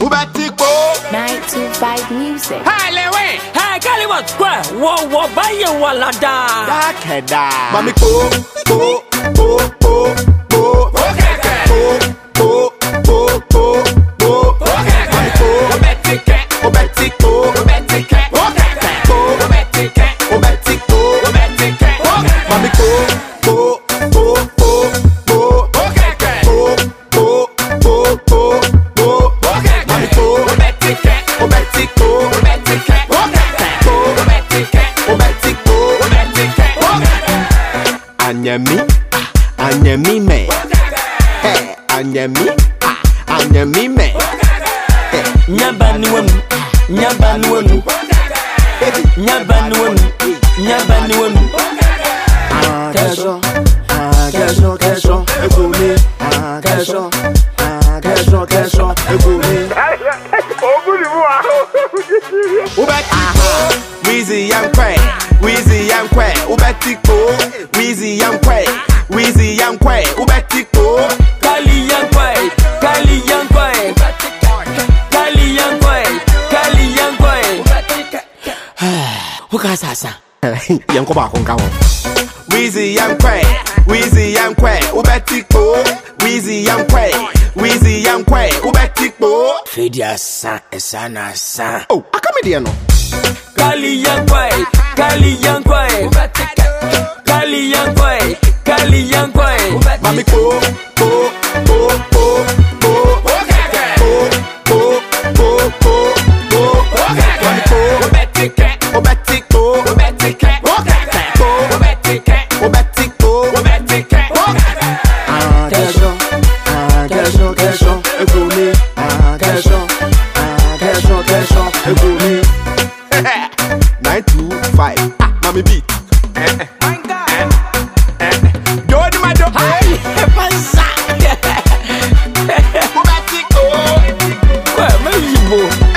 925 Music. Hi, Lewe. Hey, Kaliwa Square. Whoa, buy you walada. Dakeda. Mami po. Anyami me. Hey, anyami me. Nyabanuem. Kesho, ekumi. Kesho, ekumi. Weezy and Quay, Ubetiko, Weezy and Quay, Ubetiko. Kali and Quay. Who can say? Yanko ba kon kawo. Weezy and Quay, Ubetiko, Weezy and Quay, Ubetiko. Fedia san, esana san. Oh, akamedi no. Kali and Quay. Mami po. Kesho, ekumi. Kesho, ekumi. 925. Mami beat. Hey,